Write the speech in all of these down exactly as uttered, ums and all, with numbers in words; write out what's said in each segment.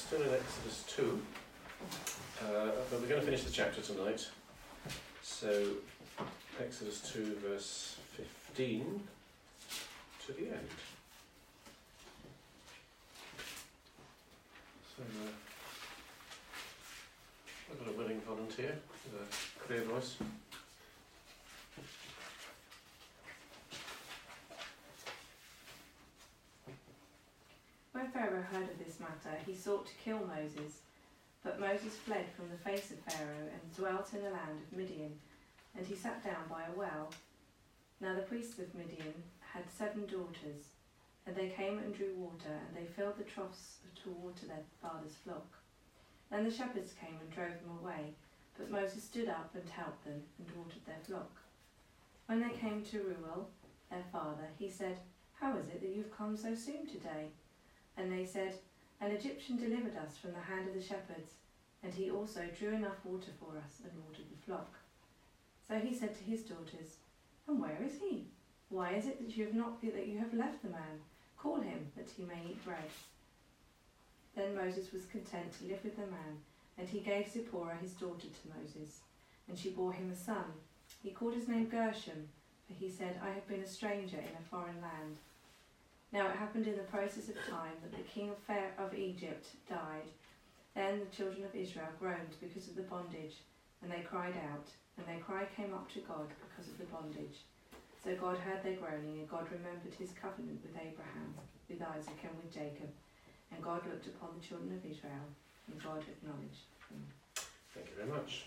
still in Exodus two, uh, but we're going to finish the chapter tonight. So, Exodus two, verse fifteen to the end. So, uh, I've got a willing volunteer with a clear voice. When Pharaoh heard of this matter, he sought to kill Moses. But Moses fled from the face of Pharaoh and dwelt in the land of Midian, and he sat down by a well. Now the priests of Midian had seven daughters, and they came and drew water, and they filled the troughs to water their father's flock. Then the shepherds came and drove them away, but Moses stood up and helped them and watered their flock. When they came to Reuel, their father, he said, "How is it that you've come so soon today?" And they said, "An Egyptian delivered us from the hand of the shepherds, and he also drew enough water for us and watered the flock." So he said to his daughters, "And where is he? Why is it that you have not that you have left the man? Call him, that he may eat bread." Then Moses was content to live with the man, and he gave Zipporah his daughter to Moses, and she bore him a son. He called his name Gershom, for he said, "I have been a stranger in a foreign land." Now it happened in the process of time that the king of, Pharaoh of Egypt died. Then the children of Israel groaned because of the bondage, and they cried out, and their cry came up to God because of the bondage. So God heard their groaning, and God remembered his covenant with Abraham, with Isaac, and with Jacob. And God looked upon the children of Israel, and God acknowledged them. Thank you very much.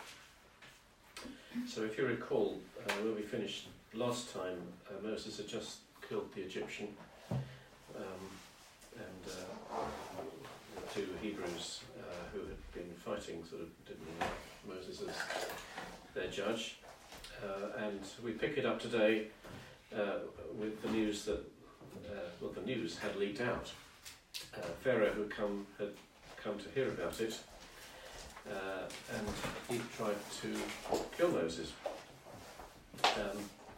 So if you recall, uh, when we finished last time, uh, Moses had just killed the Egyptian, um, and uh, the two Hebrews uh, who had been fighting sort of didn't like Moses as their judge. Uh, and we pick it up today uh, with the news that, uh, well, the news had leaked out. Uh, Pharaoh had come, had come to hear about it, uh, and he tried to kill Moses. Um,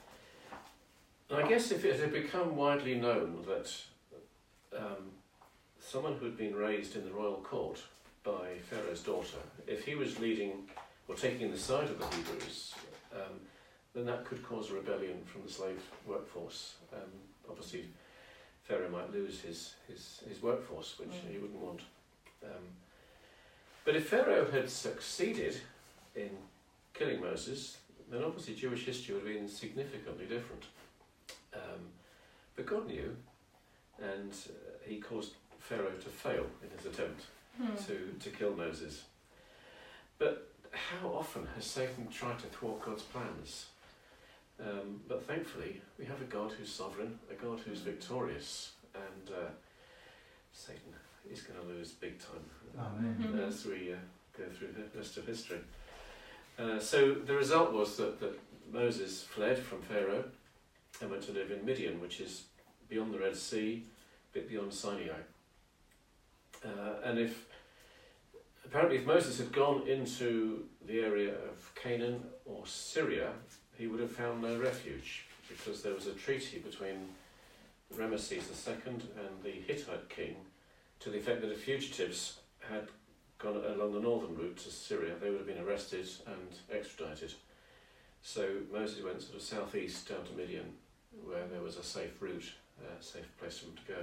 and I guess if it had become widely known that um, someone who had been raised in the royal court by Pharaoh's daughter, if he was leading or taking the side of the Hebrews, um, then that could cause a rebellion from the slave workforce. Um, obviously, Pharaoh might lose his, his, his workforce, which mm. he wouldn't want. Um, but if Pharaoh had succeeded in killing Moses, then obviously Jewish history would have been significantly different. Um, but God knew, and uh, he caused Pharaoh to fail in his attempt mm. to, to kill Moses. But how often has Satan tried to thwart God's plans? Um, but thankfully, we have a God who's sovereign, a God who's victorious, and uh, Satan is going to lose big time Amen. uh, as we uh, go through the rest of history. Uh, so the result was that, that Moses fled from Pharaoh and went to live in Midian, which is beyond the Red Sea, a bit beyond Sinai. Uh, and if apparently if Moses had gone into the area of Canaan or Syria, he would have found no refuge, because there was a treaty between Ramesses the Second and the Hittite king to the effect that if fugitives had gone along the northern route to Syria, they would have been arrested and extradited. So Moses went sort of southeast down to Midian, where there was a safe route, a safe place for him to go.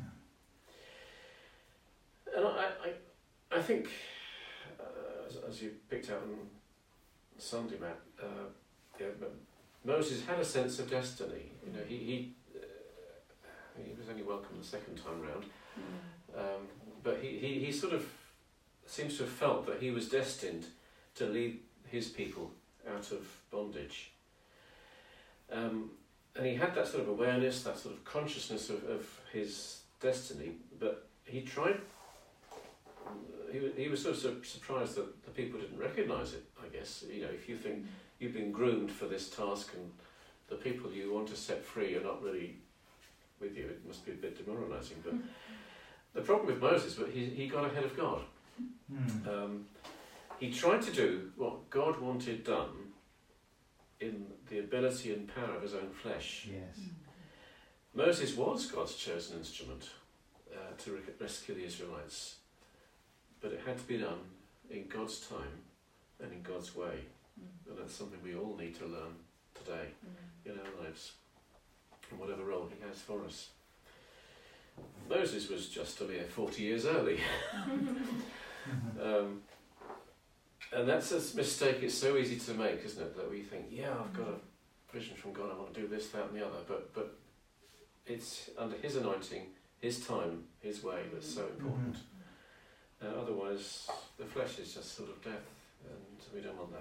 Yeah. And I, I, I think, uh, as, as you picked out on Sunday, Matt, uh, yeah, but Moses had a sense of destiny. You know, he he, uh, he was only welcome the second time round, mm. um, but he, he, he sort of seems to have felt that he was destined to lead his people out of bondage. Um, and he had that sort of awareness, that sort of consciousness of, of his destiny, but he tried, he, he was sort of surprised that the people didn't recognise it, I guess. You know, if you think you've been groomed for this task and the people you want to set free are not really with you, it must be a bit demoralising. But the problem with Moses was he, he got ahead of God. Mm. Um, he tried to do what God wanted done in the ability and power of his own flesh. Yes. Mm. Moses was God's chosen instrument uh, to re- rescue the Israelites. but it had to be done in God's time and in God's way. Mm. And that's something we all need to learn today Mm. in our lives, and whatever role he has for us. Moses was just a mere forty years early. um, and that's a mistake it's so easy to make, isn't it? That we think, yeah, I've got a vision from God, I want to do this, that and the other, but but it's under his anointing, his time, his way that's so important. Uh, otherwise, the flesh is just sort of death, and we don't want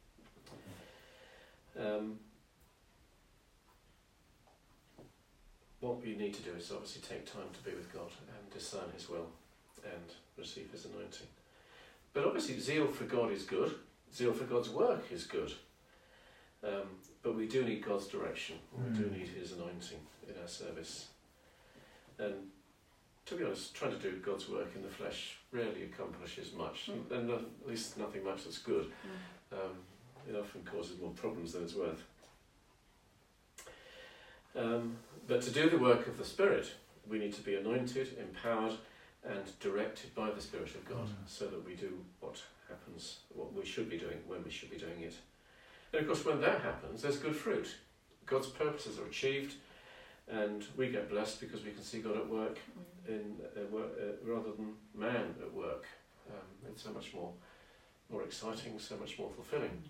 that. Um, what we need to do is obviously take time to be with God and discern his will and receive his anointing. But obviously zeal for God is good, zeal for God's work is good, um, but we do need God's direction, we do need his anointing in our service. And to be honest, trying to do God's work in the flesh rarely accomplishes much, mm. and at least nothing much that's good. Mm. Um, it often causes more problems than it's worth. Um, but to do the work of the Spirit, we need to be anointed, empowered, and directed by the Spirit of God, mm. so that we do what happens, what we should be doing, when we should be doing it. And of course, when that happens, there's good fruit. God's purposes are achieved, and we get blessed because we can see God at work in uh, work, uh, rather than man at work. Um, it's so much more, more exciting, so much more fulfilling.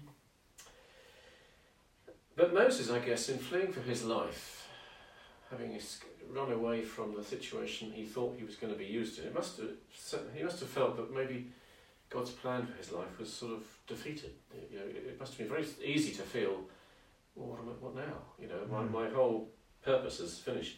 But Moses, I guess, in fleeing for his life, having run away from the situation he thought he was going to be used in, it must have, he must have felt that maybe God's plan for his life was sort of defeated. You know, it must have been very easy to feel, well, what, am I, what now? You know, my, my whole purpose is finished.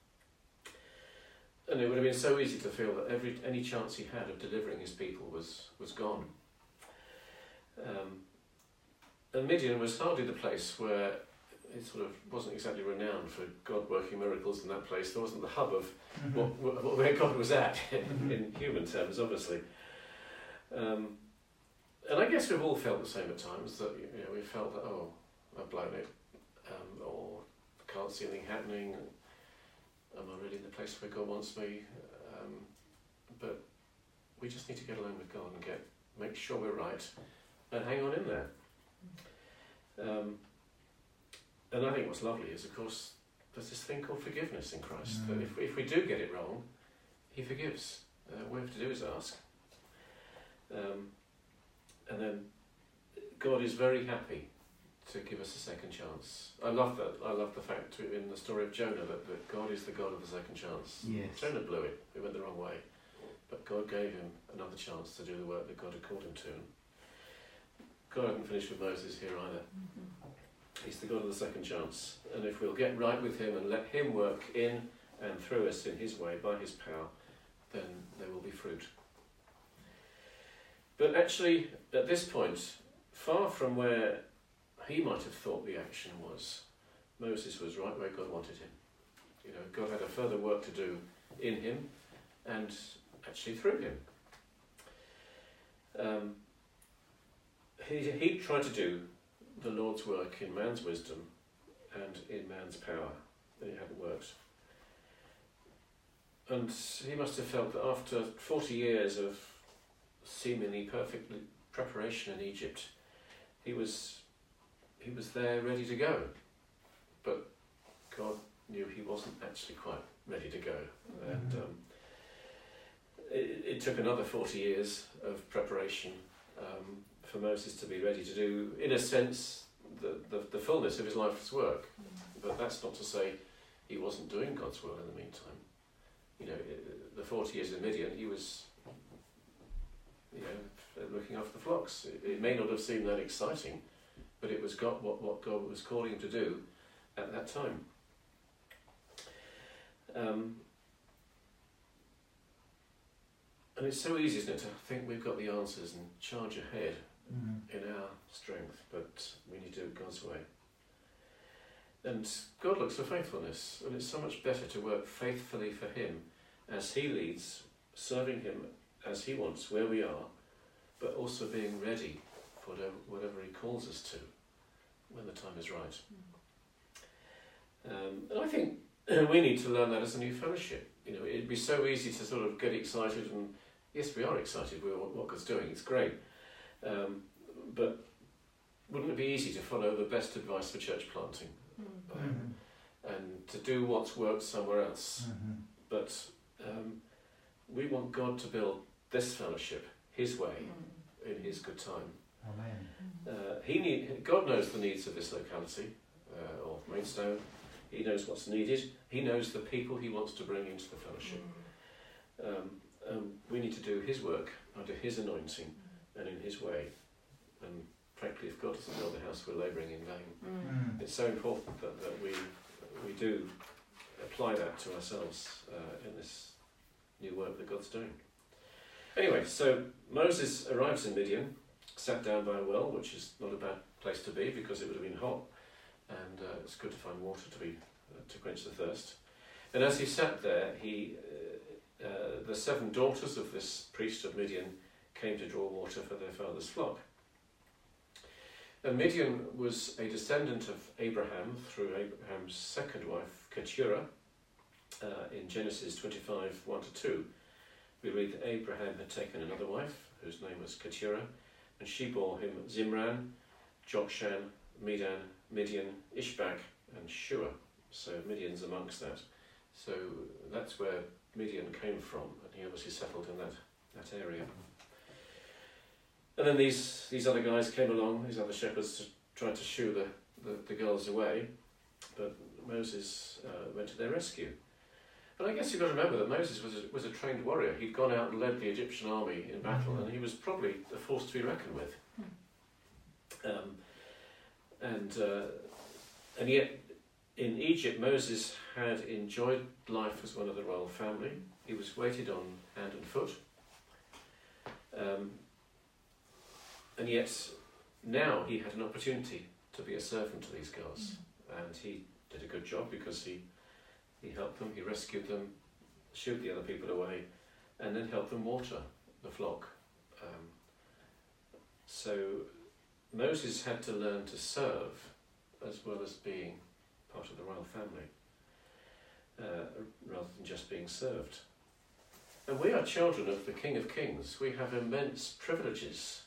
And it would have been so easy to feel that every any chance he had of delivering his people was, was gone. Um, and Midian was hardly the place where it sort of wasn't exactly renowned for God working miracles in that place. There wasn't the hub of mm-hmm. what, what, where God was at in, mm-hmm. in human terms, obviously. Um, and I guess we've all felt the same at times, that you know, we felt that, oh, I've blown it, um, or I can't see anything happening, am I really in the place where God wants me? Um, but we just need to get along with God and get make sure we're right and hang on in there. Um, and I think what's lovely is, of course, there's this thing called forgiveness in Christ, mm. that if, if we do get it wrong, he forgives. Uh, all we have to do is ask. Um, and then God is very happy to give us a second chance. I love that. I love the fact too, in the story of Jonah that, that God is the God of the second chance. Yes. Jonah blew it. He went the wrong way. But God gave him another chance to do the work that God had called him to. God hadn't finished with Moses here either. Mm-hmm. He's the God of the second chance. And if we'll get right with him and let him work in and through us in his way, by his power, then there will be fruit. But actually, at this point, far from where he might have thought the action was, Moses was right where God wanted him. You know, God had a further work to do in him and actually through him. Um, he, he tried to do the Lord's work in man's wisdom and in man's power, and it hadn't worked. And he must have felt that after forty years of seemingly perfect preparation in Egypt, he was he was there ready to go. But God knew he wasn't actually quite ready to go. Mm-hmm. And um, it, it took another forty years of preparation um, for Moses to be ready to do, in a sense, the, the, the fullness of his life's work. Mm-hmm. But that's not to say he wasn't doing God's will in the meantime. You know, the forty years in Midian, he was, you know, looking after the flocks. It, it may not have seemed that exciting, but it was God, what, what God was calling him to do at that time. Um, and it's so easy, isn't it, to think we've got the answers and charge ahead mm-hmm. in our strength, but we need to do it God's way. And God looks for faithfulness, and it's so much better to work faithfully for him as he leads, serving him as he wants, where we are, but also being ready for whatever he calls us to when the time is right. Um, and I think we need to learn that as a new fellowship. You know, it'd be so easy to sort of get excited and yes, we are excited with what God's doing, it's great. Um, but wouldn't it be easy to follow the best advice for church planting? Mm. Um, Mhm. and to do what's worked somewhere else? Mhm. But um, we want God to build this fellowship His way, Mm. in His good time. Amen. Uh, he need, God knows the needs of this locality, uh, or Maidstone. He knows what's needed. He knows the people He wants to bring into the fellowship. Um, um, we need to do His work under His anointing and in His way. And frankly, if God doesn't build the house, we're labouring in vain. Mm. Mm. It's so important that, that we we do apply that to ourselves uh, in this new work that God's doing. Anyway, so Moses arrives in Midian, sat down by a well, which is not a bad place to be because it would have been hot, and uh, it's good to find water to be uh, to quench the thirst. And as he sat there, he uh, uh, the seven daughters of this priest of Midian came to draw water for their father's flock. And Midian was a descendant of Abraham through Abraham's second wife, Keturah. Uh, in Genesis twenty-five, one to two, we read that Abraham had taken another wife, whose name was Keturah, and she bore him Zimran, Jokshan, Medan, Midian, Ishbak, and Shua. So Midian's amongst that. So that's where Midian came from, and he obviously settled in that, that area. And then these, these other guys came along, these other shepherds, to try to shoo the, the, the girls away, but Moses uh, went to their rescue. And I guess you've got to remember that Moses was a, was a trained warrior. He'd gone out and led the Egyptian army in battle, and he was probably a force to be reckoned with. Um, and uh, and yet, in Egypt, Moses had enjoyed life as one of the royal family. He was waited on hand and foot. Um, and yet, now he had an opportunity to be a servant to these girls. And he did a good job because he He helped them, he rescued them, shooed the other people away, and then helped them water the flock. Um, so Moses had to learn to serve as well as being part of the royal family, uh, rather than just being served. And we are children of the King of Kings. We have immense privileges,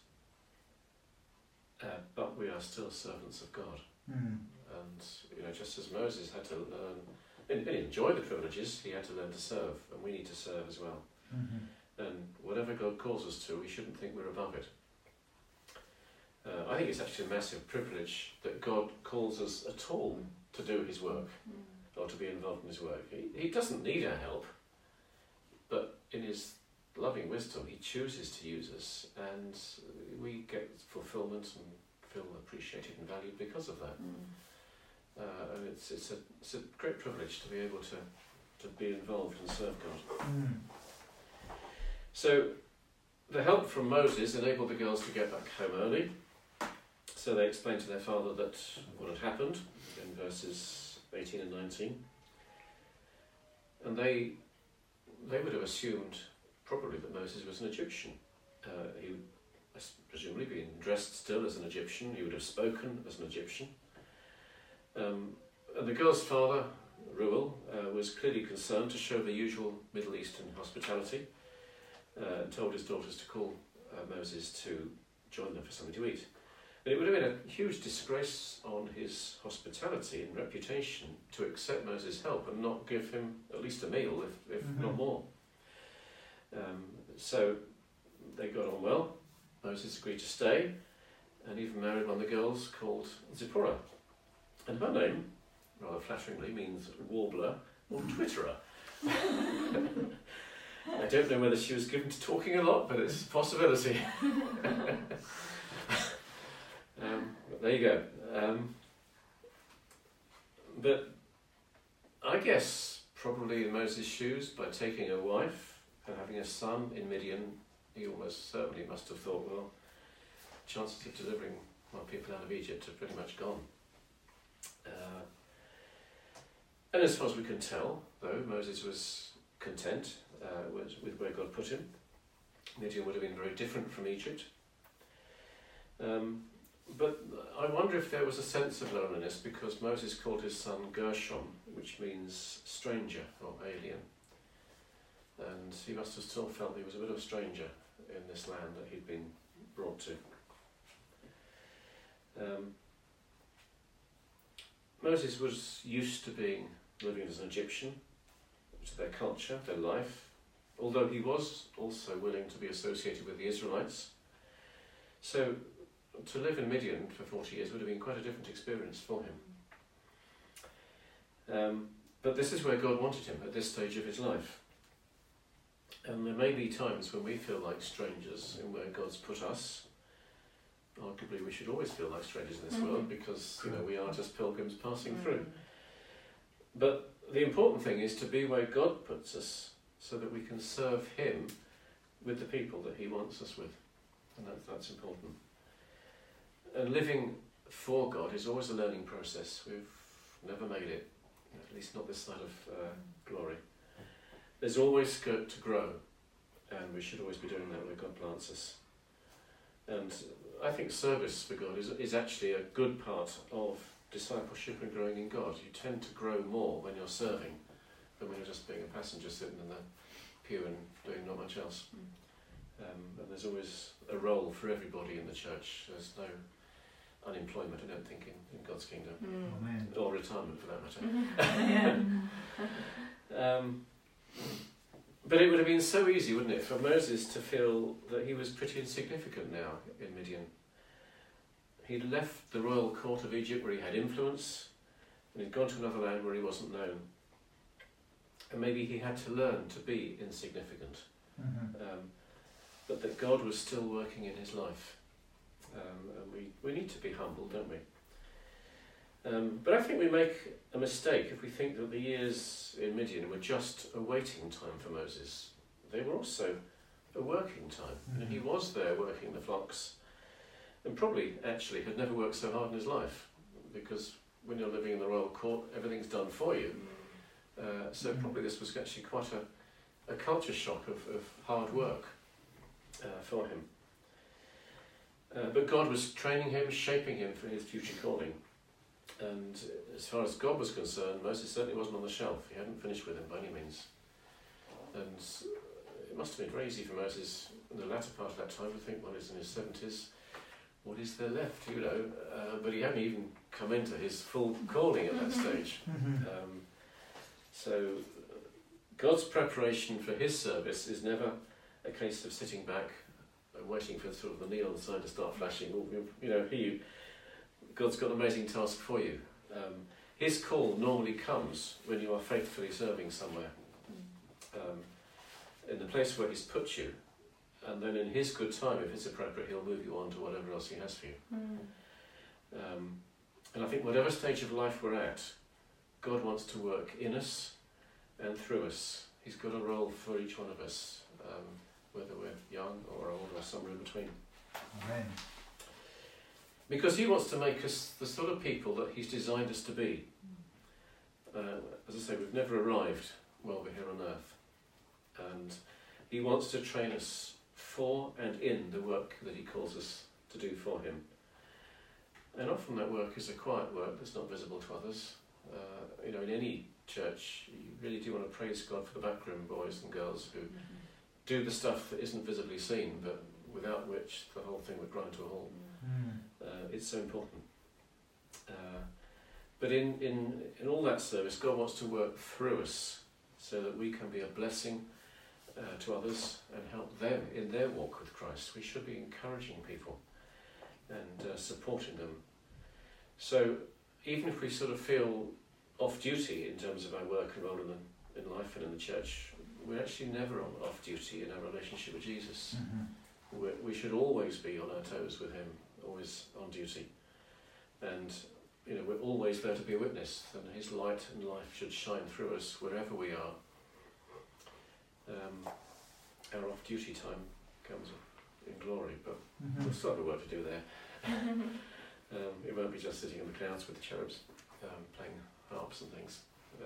uh, but we are still servants of God. Mm. And you know, just as Moses had to learn and enjoy the privileges, he had to learn to serve, and we need to serve as well. Mhm. And whatever God calls us to, we shouldn't think we're above it. Uh, I think it's actually a massive privilege that God calls us at all to do His work, or to be involved in His work. He, he doesn't need our help, but in His loving wisdom, He chooses to use us, and we get fulfilment and feel appreciated and valued because of that. Uh, and it's it's a it's a great privilege to be able to to be involved and serve God. Mm. So the help from Moses enabled the girls to get back home early. So they explained to their father that what had happened in verses eighteen and nineteen. And they they would have assumed probably that Moses was an Egyptian. Uh, he would presumably been dressed still as an Egyptian. He would have spoken as an Egyptian. Um, and the girl's father, Reuel, uh, was clearly concerned to show the usual Middle Eastern hospitality, uh, and told his daughters to call uh, Moses to join them for something to eat. And it would have been a huge disgrace on his hospitality and reputation to accept Moses' help and not give him at least a meal, if, if Mhm. not more. Um, so they got on well. Moses agreed to stay, and even married one of the girls called Zipporah. And her name, rather flatteringly, means warbler or twitterer. I don't know whether she was given to talking a lot, but it's a possibility. um, but there you go. Um, but I guess probably in Moses' shoes, by taking a wife and having a son in Midian, he almost certainly must have thought, well, chances of delivering my people out of Egypt are pretty much gone. Uh, and as far as we can tell, though, Moses was content uh, with, with where God put him. Midian would have been very different from Egypt. Um, but I wonder if there was a sense of loneliness because Moses called his son Gershom, which means stranger or alien. and he must have still felt he was a bit of a stranger in this land that he'd been brought to. Um, Moses was used to being living as an Egyptian, to their culture, their life, although he was also willing to be associated with the Israelites. So to live in Midian for forty years would have been quite a different experience for him. Um, but this is where God wanted him at this stage of his life. And there may be times when we feel like strangers in where God's put us. Arguably we should always feel like strangers in this mm-hmm. world, because you know we are just pilgrims passing mm-hmm. through. But the important thing is to be where God puts us, so that we can serve him with the people that he wants us with. And that, that's important. And living for God is always a learning process. We've never made it, at least not this side of uh, glory. There's always scope to grow, and we should always be doing that where God plants us. And I think service for God is, is actually a good part of discipleship and growing in God. You tend to grow more when you're serving than when you're just being a passenger sitting in the pew and doing not much else. Um, and there's always a role for everybody in the church. There's no unemployment, I don't think, in, in God's kingdom. Mm. Or retirement, for that matter. um, but it would have been so easy, wouldn't it, for Moses to feel that he was pretty insignificant now in Midian. He'd left the royal court of Egypt where he had influence, and he'd gone to another land where he wasn't known. And maybe he had to learn to be insignificant. Mm-hmm. Um, but that God was still working in his life. Um, and we, we need to be humble, don't we? Um, but I think we make a mistake if we think that the years in Midian were just a waiting time for Moses. They were also a working time. Mm-hmm. And he was there working the flocks, and probably actually had never worked so hard in his life, because when you're living in the royal court, everything's done for you. Uh, so mm-hmm. probably this was actually quite a, a culture shock of, of hard work uh, for him. Uh, but God was training him, shaping him for his future calling. And as far as God was concerned, Moses certainly wasn't on the shelf. He hadn't finished with him by any means. And it must have been very easy for Moses in the latter part of that time to think, well, he's in his seventies, what is there left, you know? Uh, but he hadn't even come into his full calling at that stage. Um, so God's preparation for his service is never a case of sitting back and waiting for sort of the neon sign to start flashing. You know, he, God's got an amazing task for you. Um, his call normally comes when you are faithfully serving somewhere, um, in the place where he's put you, and then in his good time, if it's appropriate, he'll move you on to whatever else he has for you. Mm. Um, and I think whatever stage of life we're at, God wants to work in us and through us. He's got a role for each one of us, um, whether we're young or old or somewhere in between. Amen. Because he wants to make us the sort of people that he's designed us to be. Uh, as I say, we've never arrived while we're here on earth. And he wants to train us for and in the work that he calls us to do for him. And often that work is a quiet work that's not visible to others. Uh, you know, in any church, you really do want to praise God for the backroom boys and girls who mm-hmm. do the stuff that isn't visibly seen, but without which the whole thing would grind to a halt. Mm. Uh, it's so important. Uh, but in, in, in all that service, God wants to work through us so that we can be a blessing uh, to others and help them in their walk with Christ. We should be encouraging people and uh, supporting them. So even if we sort of feel off duty in terms of our work and role in, the, in life and in the church, we're actually never on off duty in our relationship with Jesus. Mm-hmm. We're, we should always be on our toes with him, always on duty. And you know, we're always there to be a witness, and his light and life should shine through us wherever we are. Um, our off-duty time comes in glory, but mm-hmm. we'll still have a work to do there. um, it won't be just sitting in the clouds with the cherubs um, playing harps and things.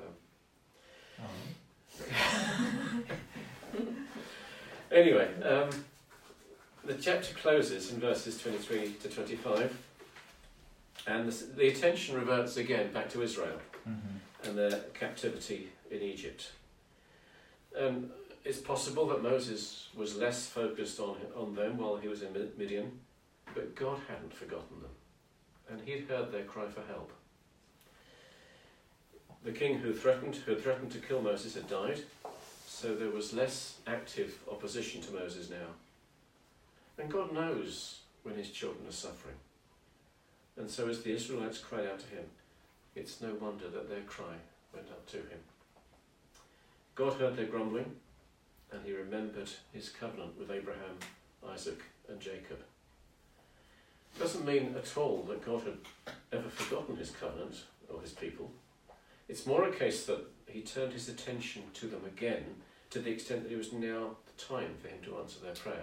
Um, oh. Anyway, um, the chapter closes in verses twenty-three to twenty-five, and the, the attention reverts again back to Israel mm-hmm. and their captivity in Egypt. Um, it's possible that Moses was less focused on, on them while he was in Midian, but God hadn't forgotten them, and he'd heard their cry for help. The king who threatened, who had threatened to kill Moses had died, so there was less active opposition to Moses now. And God knows when his children are suffering. And so as the Israelites cried out to him, it's no wonder that their cry went up to him. God heard their grumbling, and he remembered his covenant with Abraham, Isaac, and Jacob. It doesn't mean at all that God had ever forgotten his covenant or his people. It's more a case that he turned his attention to them again, to the extent that it was now the time for him to answer their prayer.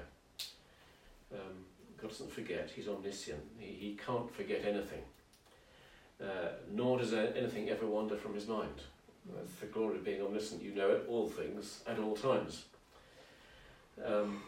Um, God doesn't forget, he's omniscient. He, he can't forget anything. Uh, nor does anything ever wander from his mind. That's the glory of being omniscient. You know it, all things, at all times. Um,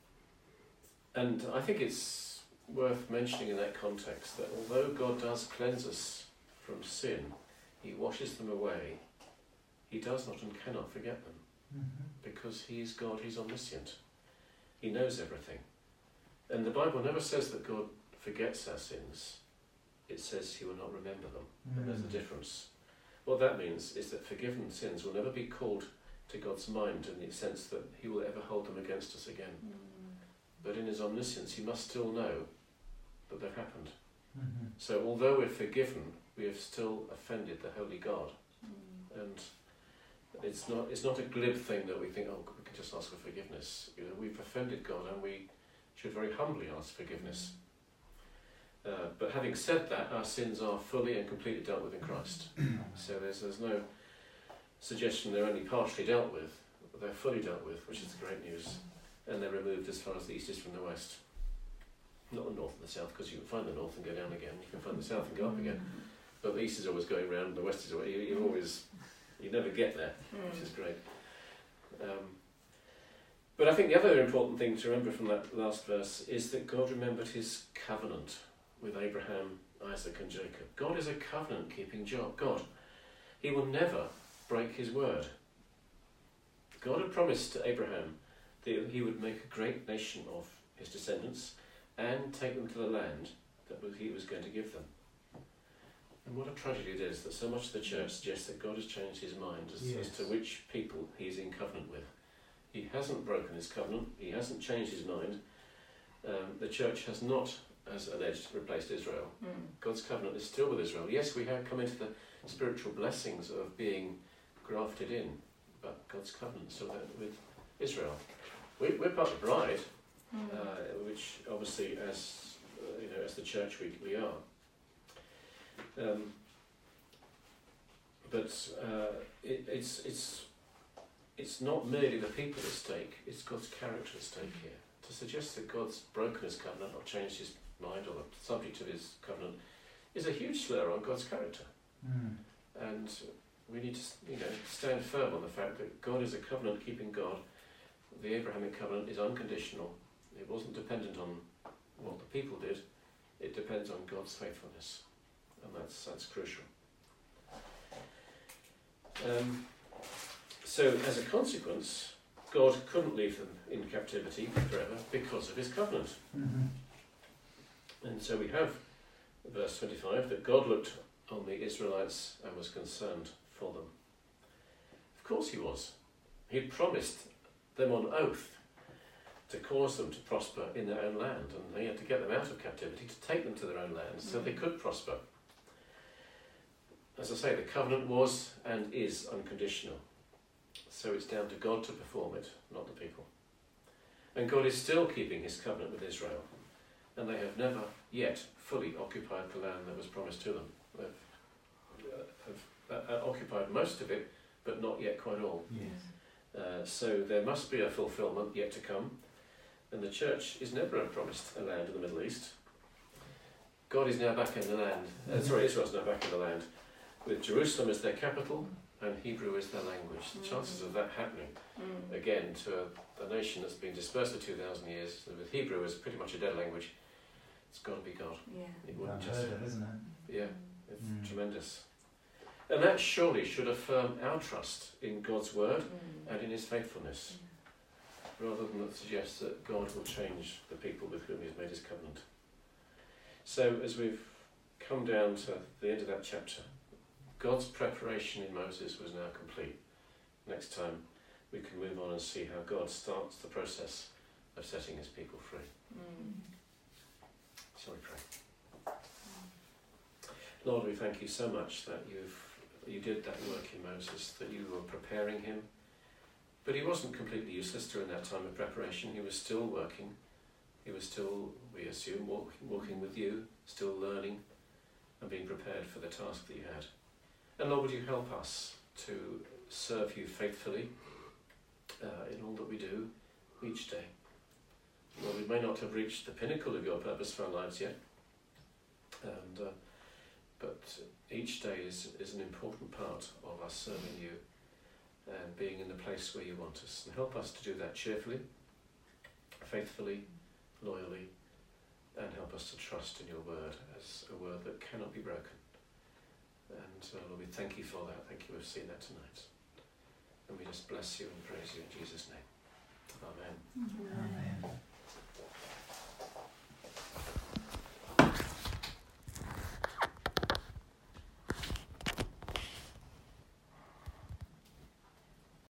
and I think it's worth mentioning in that context that although God does cleanse us from sin, he washes them away, he does not and cannot forget them. Mm-hmm. Because he is God, he's omniscient. He knows everything. And the Bible never says that God forgets our sins. It says he will not remember them. Mm. And there's a difference. What that means is that forgiven sins will never be called to God's mind in the sense that he will ever hold them against us again. Mm. But in his omniscience, he must still know that they've happened. Mm-hmm. So although we're forgiven, we have still offended the holy God. Mm. And it's not it's not a glib thing that we think, oh, we can just ask for forgiveness. You know, we've offended God and we should very humbly ask forgiveness. Uh, but having said that, our sins are fully and completely dealt with in Christ. So there's there's no suggestion they're only partially dealt with. They're fully dealt with, which is the great news. And they're removed as far as the east is from the west. Not the north and the south, because you can find the north and go down again. You can find the south and go up again. But the east is always going round, and the west is always, you, you always, you never get there, which is great. Um, but I think the other important thing to remember from that last verse is that God remembered his covenant with Abraham, Isaac and Jacob. God is a covenant-keeping God. He will never break his word. God had promised to Abraham that he would make a great nation of his descendants and take them to the land that he was going to give them. And what a tragedy it is that so much of the church suggests that God has changed his mind as, yes. as to which people he is in covenant with. He hasn't broken his covenant, he hasn't changed his mind. Um, the church has not, as alleged, replaced Israel. Mm. God's covenant is still with Israel. Yes, we have come into the spiritual blessings of being grafted in, but God's covenant is still there with Israel. We, we're part of the bride, mm. uh, which obviously, as uh, you know, as the church, we we are. Um, but uh, it, it's it's it's not merely the people at stake; it's God's character at stake here. To suggest that God's broken his covenant or changed his mind or the subject of his covenant is a huge slur on God's character. Mm. And we need to, you know, stand firm on the fact that God is a covenant-keeping God. The Abrahamic covenant is unconditional. It wasn't dependent on what the people did. It depends on God's faithfulness, and that's that's crucial. Um, so, as a consequence, God couldn't leave them in captivity forever because of his covenant. Mm-hmm. And so we have verse twenty-five, that God looked on the Israelites and was concerned for them. Of course he was. He'd promised them on oath to cause them to prosper in their own land, and he had to get them out of captivity to take them to their own land so mm-hmm. they could prosper. As I say, the covenant was and is unconditional. So it's down to God to perform it, not the people. And God is still keeping his covenant with Israel, and they have never yet fully occupied the land that was promised to them. They've uh, have, uh, occupied most of it, but not yet quite all. Yes. Uh, so there must be a fulfilment yet to come, and the church is never promised a land in the Middle East. God is now back in the land, uh, sorry, Israel's now back in the land, with Jerusalem as their capital, and Hebrew is their language. The mm. chances of that happening, mm. again, to a, a nation that's been dispersed for two thousand years, with Hebrew as pretty much a dead language, it's got to be God. Yeah. It wouldn't just, heard it, isn't it? Yeah, it's mm. tremendous. And that surely should affirm our trust in God's word mm. and in his faithfulness. rather than suggest that God will change the people with whom he's made his covenant. So as we've come down to the end of that chapter, God's preparation in Moses was now complete. Next time we can move on and see how God starts the process of setting his people free. Mm. Shall we pray? Lord, we thank you so much that you've you did that work in Moses, that you were preparing him. But he wasn't completely useless during that time of preparation. He was still working. He was still, we assume, walk, walking with you, still learning and being prepared for the task that you had. And Lord, would you help us to serve you faithfully uh, in all that we do each day. Lord, we may not have reached the pinnacle of your purpose for our lives yet, and uh, but each day is, is an important part of us serving you and being in the place where you want us. And help us to do that cheerfully, faithfully, loyally, and help us to trust in your word as a word that cannot be broken. And uh, Lord, we thank you for that. Thank you we've seen that tonight. And we just bless you and praise you in Jesus' name. Amen. Amen. Amen.